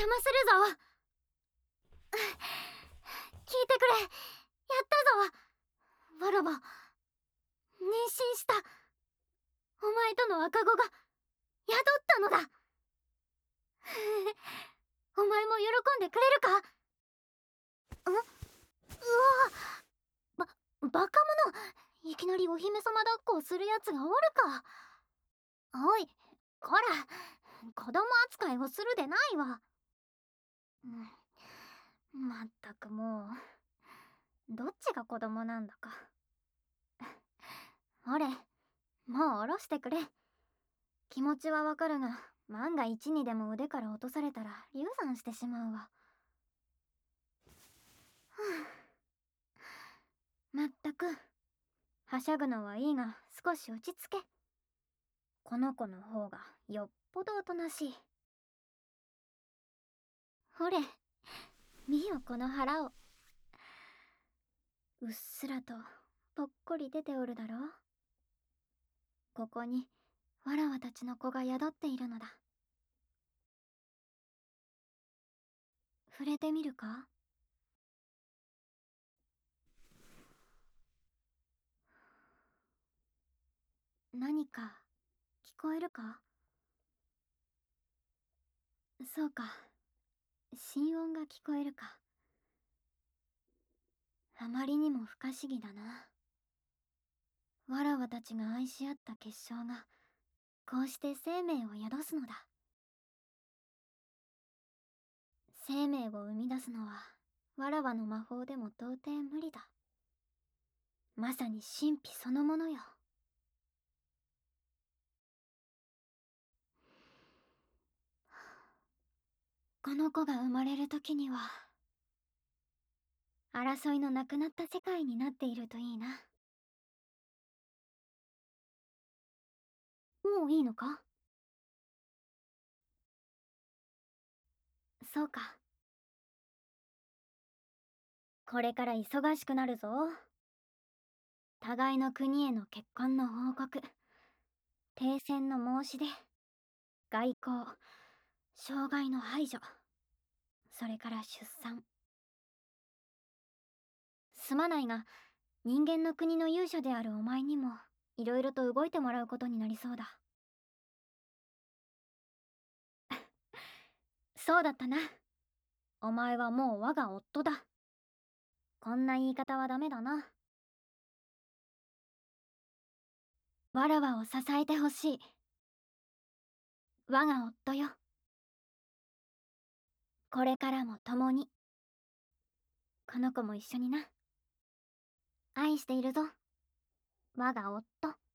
邪魔するぞ。聞いてくれ。やったぞ。わらわ、妊娠した。お前との赤子が宿ったのだ。お前も喜んでくれるか？うわ、バカ者。いきなりお姫様抱っこをするやつがおるか。おい、こら、子供扱いをするでないわ。まったくもう、どっちが子供なんだか。ほれ、もう下ろしてくれ。気持ちはわかるが、万が一にでも腕から落とされたら流産してしまうわ。まったく、はしゃぐのはいいが少し落ち着け。この子の方がよっぽどおとなしい。ほれ、見よこの腹を。うっすらとぽっこり出ておるだろう。ここにわらわたちの子が宿っているのだ。触れてみるか？何か聞こえるか？そうか、心音が聞こえるか。あまりにも不可思議だな。わらわたちが愛し合った結晶がこうして生命を宿すのだ。生命を生み出すのはわらわの魔法でも到底無理だ。まさに神秘そのものよ。この子が生まれる時には争いのなくなった世界になっているといいな。もういいのか？そうか。これから忙しくなるぞ。互いの国への結婚の報告、停戦の申し出、外交、障害の排除、それから出産。すまないが、人間の国の勇者であるお前にもいろいろと動いてもらうことになりそうだ。そうだったな。お前はもう我が夫だ。こんな言い方はダメだな。わらわを支えてほしい。我が夫よ。これからも共に。この子も一緒にな。愛しているぞ。我が夫。